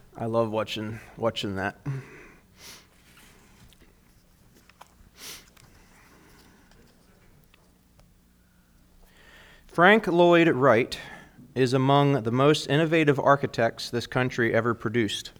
I love watching that. Frank Lloyd Wright is among the most innovative architects this country ever produced.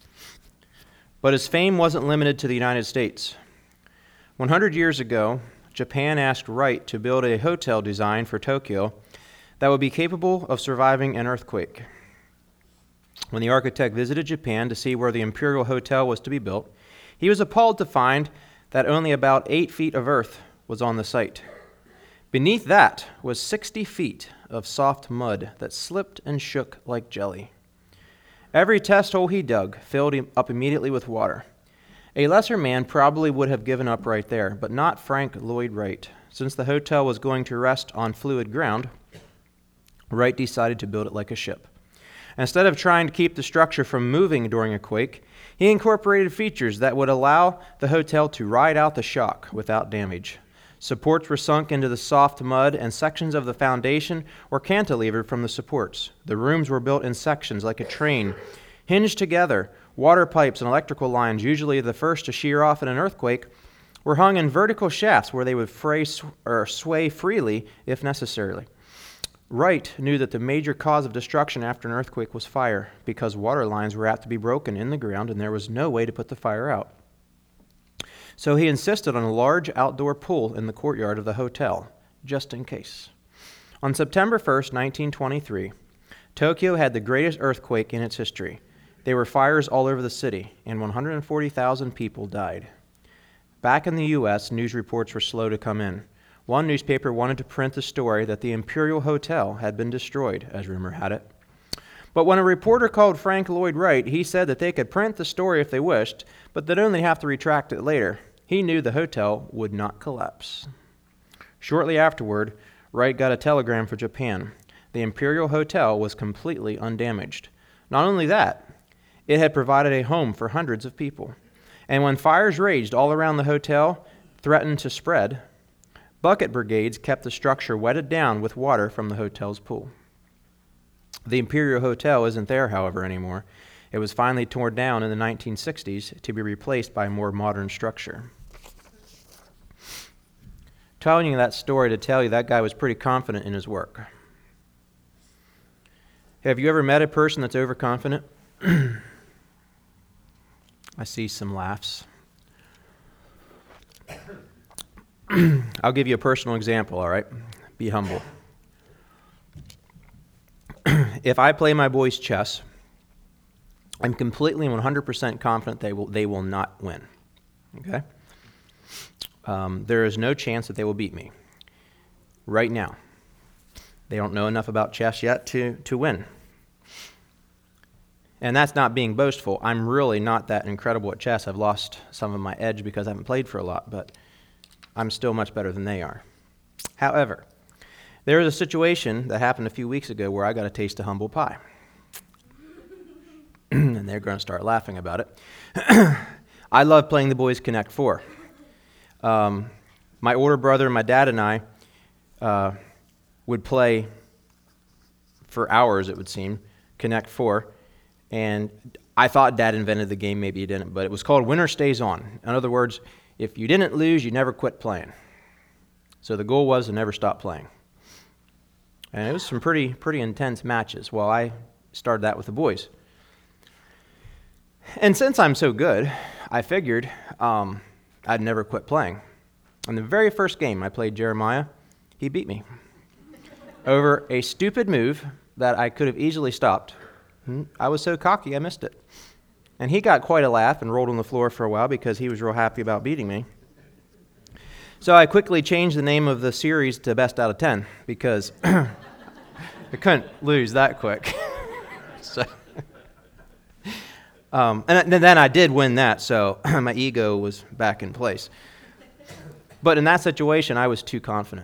But his fame wasn't limited to the United States. 100 years ago, Japan asked Wright to build a hotel design for Tokyo that would be capable of surviving an earthquake. When the architect visited Japan to see where the Imperial Hotel was to be built, he was appalled to find that only about 8 feet of earth was on the site. Beneath that was 60 feet of soft mud that slipped and shook like jelly. Every test hole he dug filled up immediately with water. A lesser man probably would have given up right there, but not Frank Lloyd Wright. Since the hotel was going to rest on fluid ground, Wright decided to build it like a ship. Instead of trying to keep the structure from moving during a quake, he incorporated features that would allow the hotel to ride out the shock without damage. Supports were sunk into the soft mud, and sections of the foundation were cantilevered from the supports. The rooms were built in sections like a train, hinged together. Water pipes and electrical lines, usually the first to shear off in an earthquake, were hung in vertical shafts where they would sway freely if necessary. Wright knew that the major cause of destruction after an earthquake was fire, because water lines were apt to be broken in the ground and there was no way to put the fire out. So he insisted on a large outdoor pool in the courtyard of the hotel, just in case. On September 1st, 1923, Tokyo had the greatest earthquake in its history. There were fires all over the city, and 140,000 people died. Back in the U.S., news reports were slow to come in. One newspaper wanted to print the story that the Imperial Hotel had been destroyed, as rumor had it. But when a reporter called Frank Lloyd Wright, he said that they could print the story if they wished, but they'd only have to retract it later. He knew the hotel would not collapse. Shortly afterward, Wright got a telegram from Japan. The Imperial Hotel was completely undamaged. Not only that, it had provided a home for hundreds of people. And when fires raged all around the hotel, threatened to spread, bucket brigades kept the structure wetted down with water from the hotel's pool. The Imperial Hotel isn't there, however, anymore. It was finally torn down in the 1960s to be replaced by a more modern structure. Telling you that story to tell you that guy was pretty confident in his work. Have you ever met a person that's overconfident? I see some laughs. I'll give you a personal example, all right? Be humble. If I play my boys chess, I'm completely 100% confident they will not win. Okay? There is no chance that they will beat me. Right now. They don't know enough about chess yet to win. And that's not being boastful. I'm really not that incredible at chess. I've lost some of my edge because I haven't played for a lot, but I'm still much better than they are. However, there was a situation that happened a few weeks ago where I got a taste of humble pie. And they're going to start laughing about it. I love playing the boys Connect Four. My older brother, my dad, and I would play for hours, it would seem, Connect Four. And I thought Dad invented the game, maybe he didn't, but it was called Winner Stays On. In other words, if you didn't lose, you never quit playing. So the goal was to never stop playing. And it was some pretty intense matches. Well, I started that with the boys. And since I'm so good, I figured I'd never quit playing. In the very first game I played Jeremiah, he beat me over a stupid move that I could have easily stopped. I was so cocky I missed it. And he got quite a laugh and rolled on the floor for a while because he was real happy about beating me. So I quickly changed the name of the series to Best Out of 10 because I couldn't lose that quick. And then I did win that, so my ego was back in place. But in that situation, I was too confident.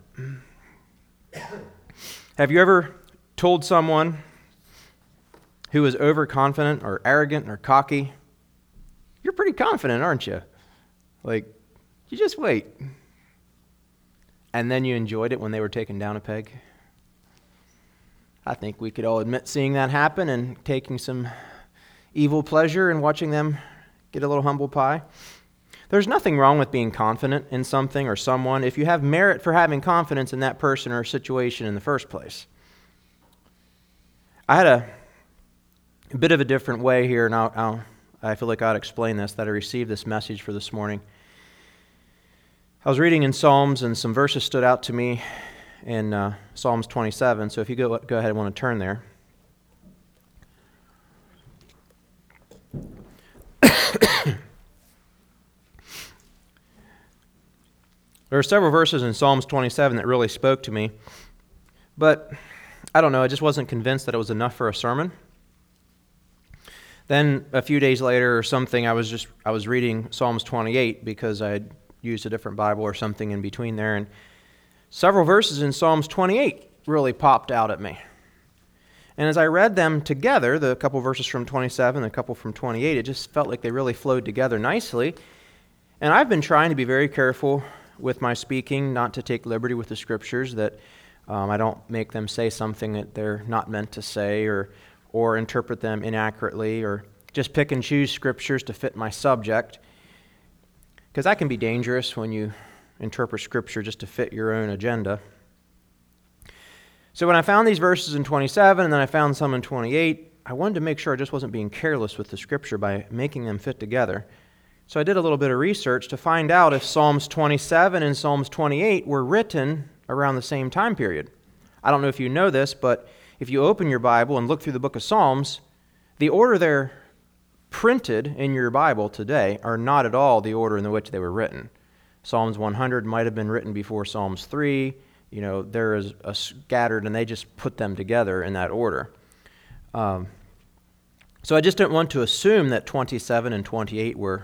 Have you ever told someone who is overconfident or arrogant or cocky, you're pretty confident, aren't you? Like, you just wait. And then you enjoyed it when they were taken down a peg? I think we could all admit seeing that happen and taking some evil pleasure in watching them get a little humble pie. There's nothing wrong with being confident in something or someone if you have merit for having confidence in that person or situation in the first place. I had a bit of a different way here, and I feel like I'd explain this, that I received this message for this morning. I was reading in Psalms, and some verses stood out to me in Psalms 27, so if you go ahead and want to turn there. There are several verses in Psalms 27 that really spoke to me, but I don't know, I just wasn't convinced that it was enough for a sermon. Then a few days later or something, I was reading Psalms 28 because I had used a different Bible or something in between there, and several verses in Psalms 28 really popped out at me. And as I read them together, the couple verses from 27 and a couple from 28, it just felt like they really flowed together nicely. And I've been trying to be very careful with my speaking, not to take liberty with the Scriptures, that I don't make them say something that they're not meant to say, or interpret them inaccurately, or just pick and choose Scriptures to fit my subject. Because that can be dangerous when you interpret Scripture just to fit your own agenda. So when I found these verses in 27, and then I found some in 28, I wanted to make sure I just wasn't being careless with the Scripture by making them fit together. So I did a little bit of research to find out if Psalms 27 and Psalms 28 were written around the same time period. I don't know if you know this, but if you open your Bible and look through the book of Psalms, the order they're printed in your Bible today are not at all the order in which they were written. Psalms 100 might have been written before Psalms 3. There is a scattered, and they just put them together in that order. So I just didn't want to assume that 27 and 28 were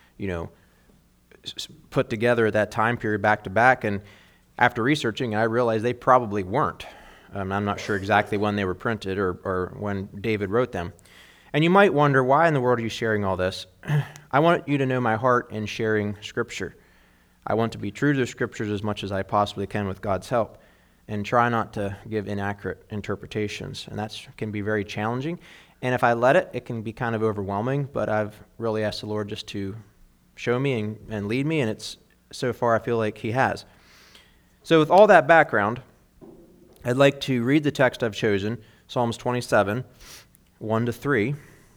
put together at that time period back to back, and after researching, I realized they probably weren't. I'm not sure exactly when they were printed or when David wrote them. And you might wonder, why in the world are you sharing all this? I want you to know my heart in sharing Scripture. I want to be true to the Scriptures as much as I possibly can with God's help, and try not to give inaccurate interpretations. And that can be very challenging. And if I let it, it can be kind of overwhelming, but I've really asked the Lord just to show me and lead me, and so far I feel like He has. So with all that background, I'd like to read the text I've chosen, Psalms 27, 1-3.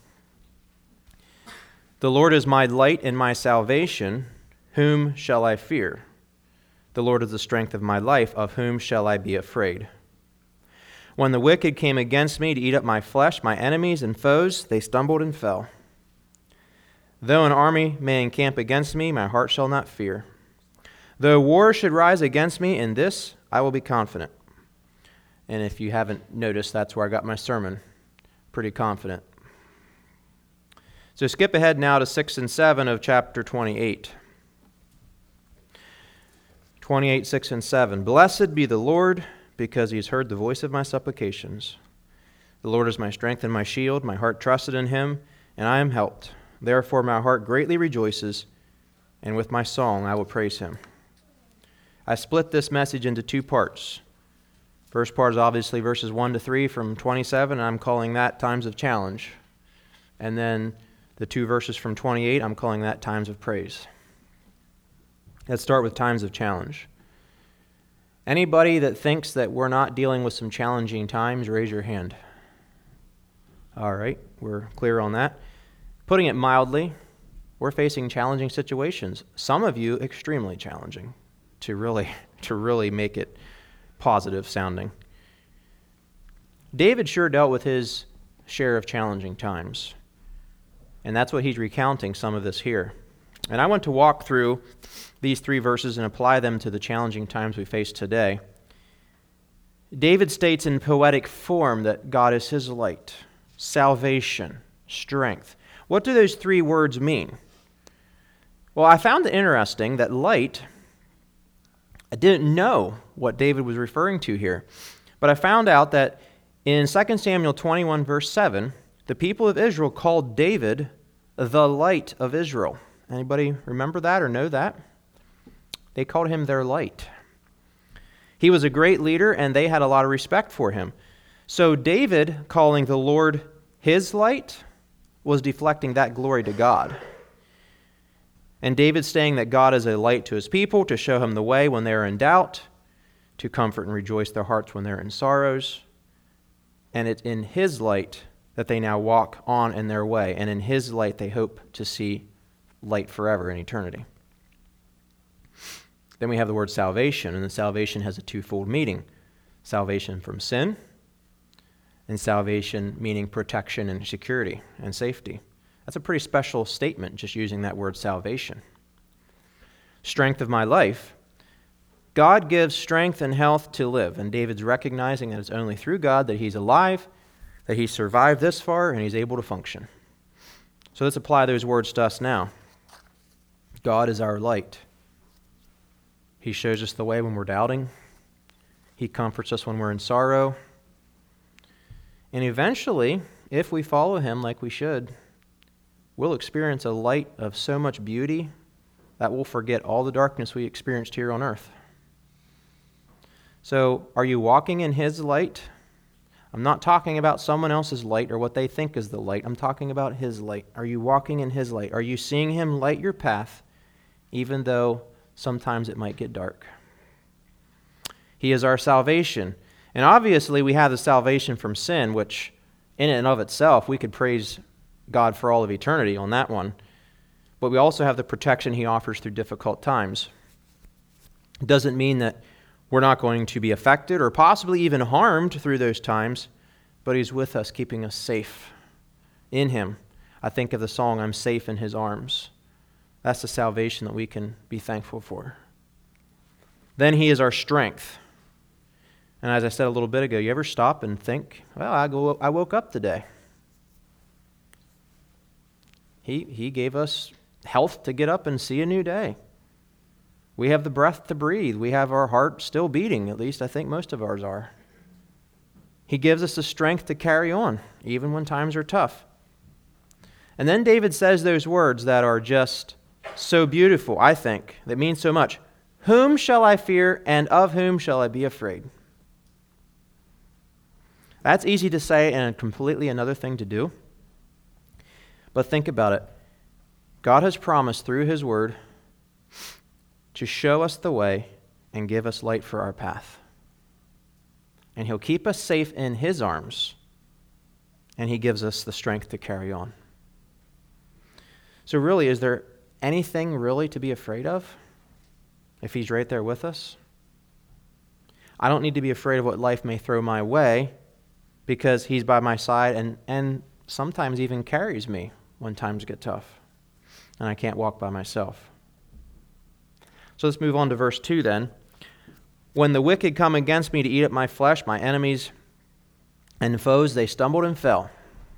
The Lord is my light and my salvation. Whom shall I fear? The Lord is the strength of my life. Of whom shall I be afraid? When the wicked came against me to eat up my flesh, my enemies and foes, they stumbled and fell. Though an army may encamp against me, my heart shall not fear. Though war should rise against me, in this I will be confident. And if you haven't noticed, that's where I got my sermon. Pretty confident. So skip ahead now to 6 and 7 of chapter 28. 28, 6 and 7. Blessed be the Lord, because He has heard the voice of my supplications. The Lord is my strength and my shield. My heart trusted in Him, and I am helped. Therefore my heart greatly rejoices, and with my song I will praise Him. I split this message into two parts. First part is obviously verses 1-3 from 27, and I'm calling that times of challenge. And then the two verses from 28, I'm calling that times of praise. Let's start with times of challenge. Anybody that thinks that we're not dealing with some challenging times, raise your hand. All right, we're clear on that. Putting it mildly, we're facing challenging situations. Some of you extremely challenging, to really make it positive sounding. David sure dealt with his share of challenging times, and that's what he's recounting some of this here. And I want to walk through these three verses and apply them to the challenging times we face today. David states in poetic form that God is his light, salvation, strength. What do those three words mean? Well, I found it interesting that light, I didn't know what David was referring to here, but I found out that in 2 Samuel 21, verse 7, the people of Israel called David the light of Israel. Anybody remember that or know that? They called him their light. He was a great leader, and they had a lot of respect for him. So David calling the Lord his light was deflecting that glory to God. And David's saying that God is a light to his people, to show him the way when they are in doubt, to comfort and rejoice their hearts when they're in sorrows. And it's in his light that they now walk on in their way. And in his light they hope to see light forever in eternity. Then we have the word salvation, and the salvation has a twofold meaning. Salvation from sin, and salvation meaning protection and security and safety. That's a pretty special statement, just using that word salvation. Strength of my life. God gives strength and health to live, and David's recognizing that it's only through God that he's alive, that he survived this far, and he's able to function. So let's apply those words to us now. God is our light. He shows us the way when we're doubting. He comforts us when we're in sorrow. And eventually, if we follow him like we should, we'll experience a light of so much beauty that we'll forget all the darkness we experienced here on earth. So, are you walking in his light? I'm not talking about someone else's light or what they think is the light. I'm talking about his light. Are you walking in his light? Are you seeing him light your path, even though sometimes it might get dark? He is our salvation. And obviously we have the salvation from sin, which in and of itself, we could praise God for all of eternity on that one. But we also have the protection he offers through difficult times. It doesn't mean that we're not going to be affected or possibly even harmed through those times, but he's with us, keeping us safe in him. I think of the song, I'm safe in his arms. That's the salvation that we can be thankful for. Then he is our strength. And as I said a little bit ago, you ever stop and think, well, I woke up today. He gave us health to get up and see a new day. We have the breath to breathe. We have our heart still beating, at least I think most of ours are. He gives us the strength to carry on, even when times are tough. And then David says those words that are just so beautiful, I think, that mean so much. Whom shall I fear, and of whom shall I be afraid? That's easy to say and completely another thing to do. But think about it. God has promised through his word to show us the way and give us light for our path. And he'll keep us safe in his arms, and he gives us the strength to carry on. So really, is there anything really to be afraid of if he's right there with us? I don't need to be afraid of what life may throw my way because he's by my side and sometimes even carries me when times get tough and I can't walk by myself. So let's move on to verse 2 then. When the wicked come against me to eat up my flesh, my enemies and foes, they stumbled and fell.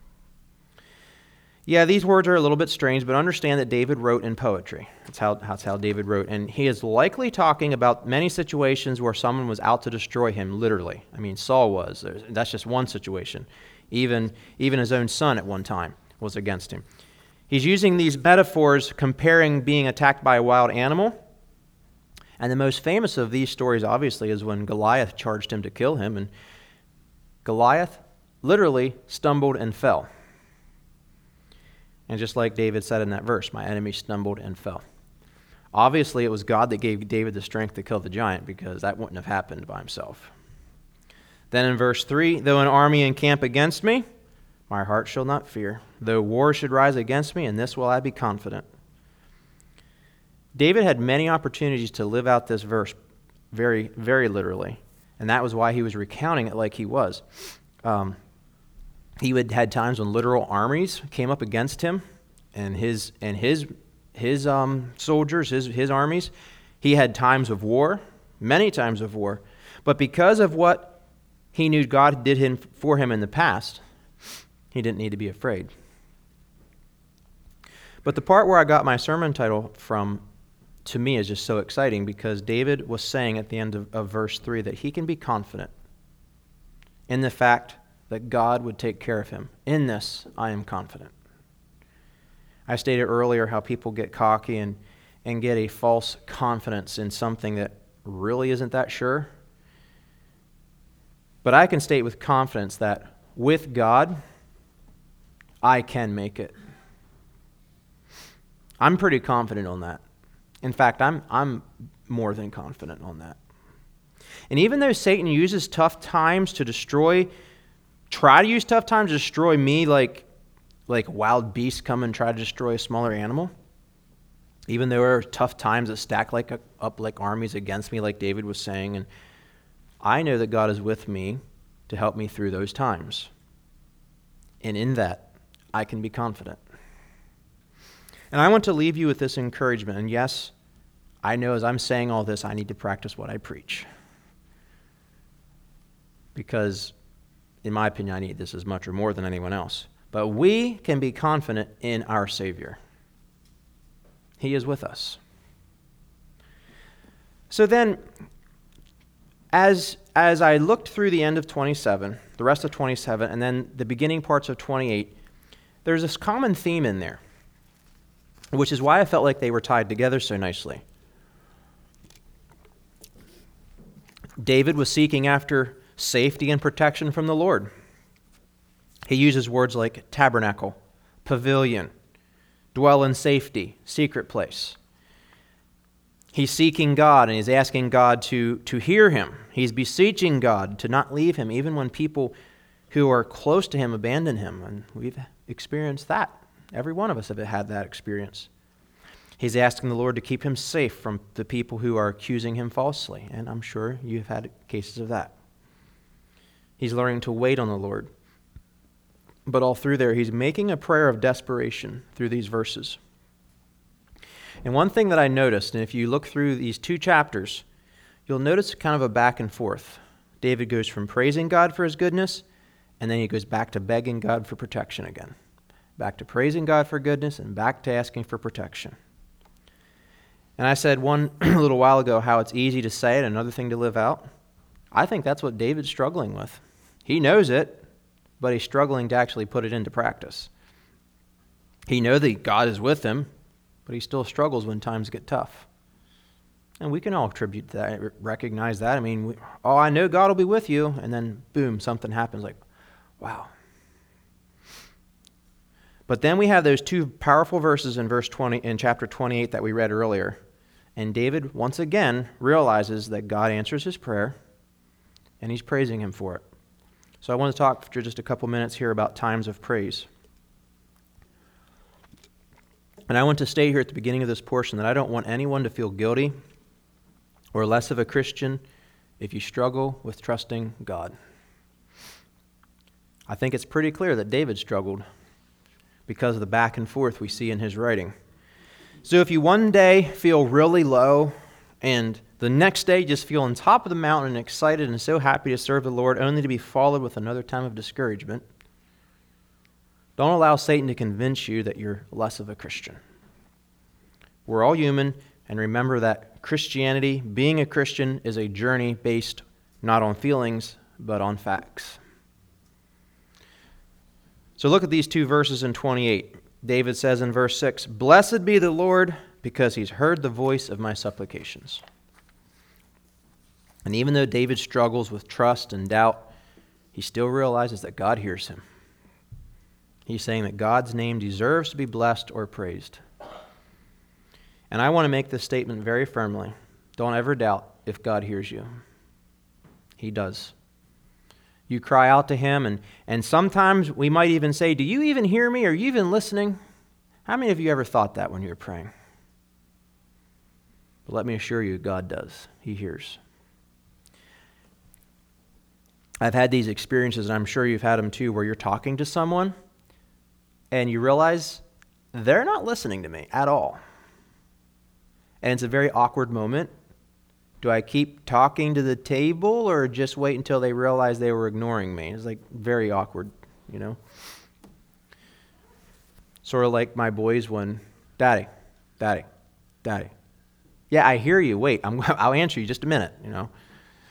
Yeah, these words are a little bit strange, but understand that David wrote in poetry. That's how David wrote. And he is likely talking about many situations where someone was out to destroy him, literally. I mean, Saul was. That's just one situation. Even his own son at one time was against him. He's using these metaphors comparing being attacked by a wild animal. And the most famous of these stories, obviously, is when Goliath charged him to kill him. And Goliath literally stumbled and fell. And just like David said in that verse, my enemy stumbled and fell. Obviously, it was God that gave David the strength to kill the giant, because that wouldn't have happened by himself. Then in verse 3, though an army encamp against me, my heart shall not fear. Though war should rise against me, in this will I be confident. David had many opportunities to live out this verse very, very literally, and that was why he was recounting it like he was. He had times when literal armies came up against him and his soldiers, his armies. He had times of war, many times of war. But because of what he knew God did for him in the past, he didn't need to be afraid. But the part where I got my sermon title from, to me, is just so exciting, because David was saying at the end of verse 3 that he can be confident in the fact that God would take care of him. In this, I am confident. I stated earlier how people get cocky and get a false confidence in something that really isn't that sure. But I can state with confidence that with God, I can make it. I'm pretty confident on that. In fact, I'm more than confident on that. And even though Satan uses tough times to try to use tough times to destroy me like wild beasts come and try to destroy a smaller animal, even though there are tough times that stack up like armies against me, like David was saying, and I know that God is with me to help me through those times. And in that, I can be confident. And I want to leave you with this encouragement. And yes, I know as I'm saying all this, I need to practice what I preach. Because, in my opinion, I need this as much or more than anyone else. But we can be confident in our Savior. He is with us. So then, as I looked through the end of 27, the rest of 27, and then the beginning parts of 28, there's this common theme in there, which is why I felt like they were tied together so nicely. David was seeking after safety and protection from the Lord. He uses words like tabernacle, pavilion, dwell in safety, secret place. He's seeking God and he's asking God to hear him. He's beseeching God to not leave him even when people who are close to him abandon him. And we've experienced that. Every one of us have had that experience. He's asking the Lord to keep him safe from the people who are accusing him falsely. And I'm sure you've had cases of that. He's learning to wait on the Lord. But all through there, he's making a prayer of desperation through these verses. And one thing that I noticed, and if you look through these two chapters, you'll notice kind of a back and forth. David goes from praising God for his goodness, and then he goes back to begging God for protection again. Back to praising God for goodness, and back to asking for protection. And I said one little while ago how it's easy to say it, another thing to live out. I think that's what David's struggling with. He knows it, but he's struggling to actually put it into practice. He knows that God is with him, but he still struggles when times get tough. And we can all attribute that, recognize that. I mean, I know God will be with you, and then boom, something happens like, wow. But then we have those two powerful verses in chapter 28 that we read earlier. And David, once again, realizes that God answers his prayer, and he's praising him for it. So I want to talk for just a couple minutes here about times of praise. And I want to state here at the beginning of this portion that I don't want anyone to feel guilty or less of a Christian if you struggle with trusting God. I think it's pretty clear that David struggled because of the back and forth we see in his writing. So if you one day feel really low and the next day just feel on top of the mountain and excited and so happy to serve the Lord only to be followed with another time of discouragement, don't allow Satan to convince you that you're less of a Christian. We're all human, and remember that Christianity, being a Christian, is a journey based not on feelings, but on facts. So look at these two verses in 28. David says in verse 6, "Blessed be the Lord, because he's heard the voice of my supplications." And even though David struggles with trust and doubt, he still realizes that God hears him. He's saying that God's name deserves to be blessed or praised. And I want to make this statement very firmly. Don't ever doubt if God hears you. He does. You cry out to him, and sometimes we might even say, "Do you even hear me? Are you even listening?" How many of you ever thought that when you were praying? But let me assure you, God does. He hears. I've had these experiences, and I'm sure you've had them too, where you're talking to someone, and you realize they're not listening to me at all. And it's a very awkward moment. Do I keep talking to the table or just wait until they realize they were ignoring me? It's like very awkward, you know? Sort of like my boys when, Daddy. Yeah, I hear you. Wait, I'll answer you just a minute, you know?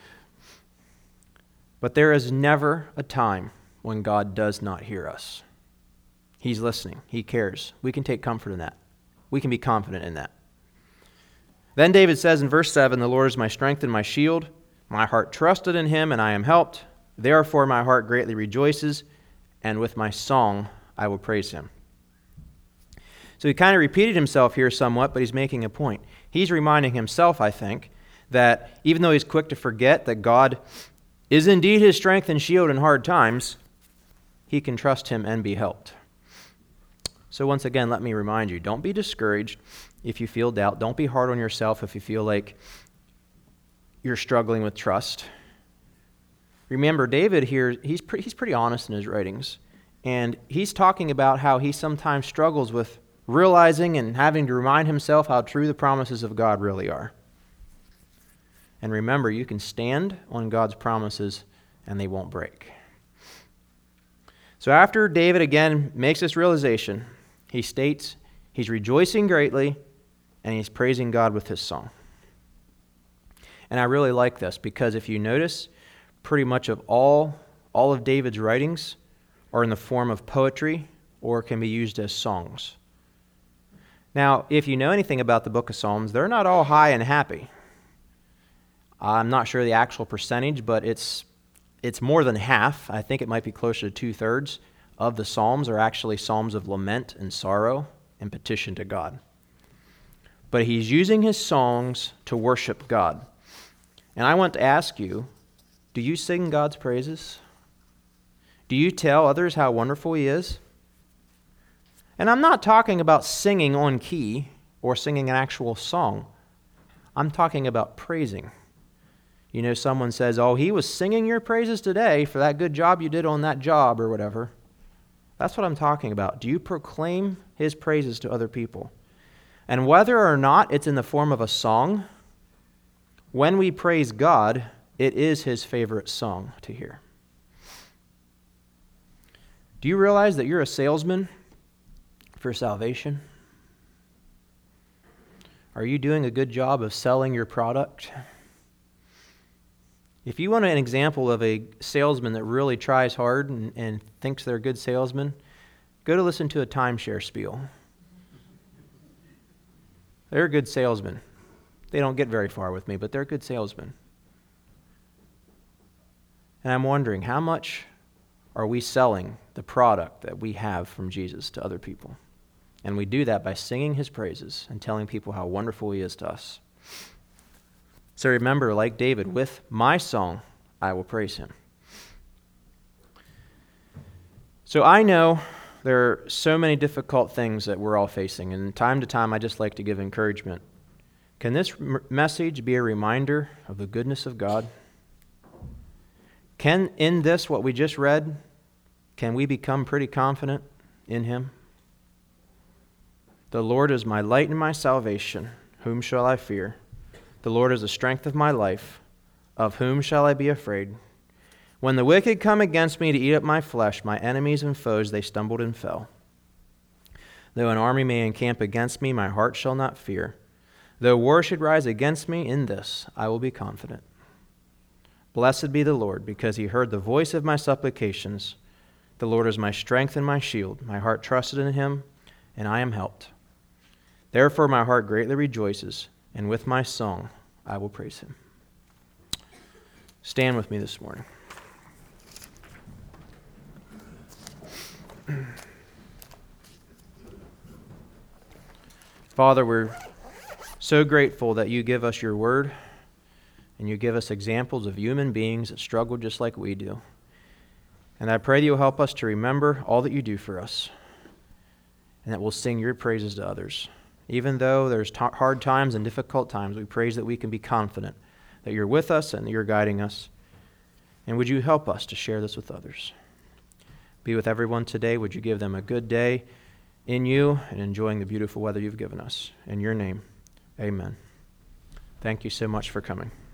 But there is never a time when God does not hear us. He's listening. He cares. We can take comfort in that. We can be confident in that. Then David says in verse 7, "The Lord is my strength and my shield. My heart trusted in him, and I am helped. Therefore my heart greatly rejoices, and with my song I will praise him. So he kind of repeated himself here somewhat, but he's making a point. He's reminding himself, I think, that even though he's quick to forget that God is indeed his strength and shield in hard times, he can trust him and be helped. So once again, let me remind you, don't be discouraged if you feel doubt. Don't be hard on yourself if you feel like you're struggling with trust. Remember, David here, he's pretty honest in his writings. And he's talking about how he sometimes struggles with realizing and having to remind himself how true the promises of God really are. And remember, you can stand on God's promises and they won't break. So after David again makes this realization, he states he's rejoicing greatly and he's praising God with his song. And I really like this because if you notice, pretty much of all of David's writings are in the form of poetry or can be used as songs. Now, if you know anything about the book of Psalms, they're not all high and happy. I'm not sure the actual percentage, but it's more than half. I think it might be closer to 2/3 of the Psalms are actually psalms of lament and sorrow and petition to God. But he's using his songs to worship God. And I want to ask you, do you sing God's praises? Do you tell others how wonderful he is? And I'm not talking about singing on key or singing an actual song. I'm talking about praising. You know, someone says, oh, he was singing your praises today for that good job you did on that job or whatever. That's what I'm talking about. Do you proclaim his praises to other people? And whether or not it's in the form of a song, when we praise God, it is his favorite song to hear. Do you realize that you're a salesman for salvation? Are you doing a good job of selling your product? If you want an example of a salesman that really tries hard and thinks they're a good salesman, go to listen to a timeshare spiel. They're a good salesman. They don't get very far with me, but they're a good salesman. And I'm wondering, how much are we selling the product that we have from Jesus to other people? And we do that by singing his praises and telling people how wonderful he is to us. So remember, like David, with my song, I will praise him. So I know there are so many difficult things that we're all facing, and time to time I just like to give encouragement. Can this message be a reminder of the goodness of God? Can, in this, what we just read, can we become pretty confident in him? The Lord is my light and my salvation. Whom shall I fear? The Lord is the strength of my life. Of whom shall I be afraid? When the wicked come against me to eat up my flesh, my enemies and foes, they stumbled and fell. Though an army may encamp against me, my heart shall not fear. Though war should rise against me, in this I will be confident. Blessed be the Lord, because he heard the voice of my supplications. The Lord is my strength and my shield. My heart trusted in him, and I am helped. Therefore my heart greatly rejoices, and with my song I will praise him. Stand with me this morning. Father, we're so grateful that you give us your word and you give us examples of human beings that struggle just like we do. And I pray that you'll help us to remember all that you do for us and that we'll sing your praises to others. Even though there's hard times and difficult times, we praise that we can be confident that you're with us and that you're guiding us. And would you help us to share this with others? Be with everyone today. Would you give them a good day in you and enjoying the beautiful weather you've given us. In your name, amen. Thank you so much for coming.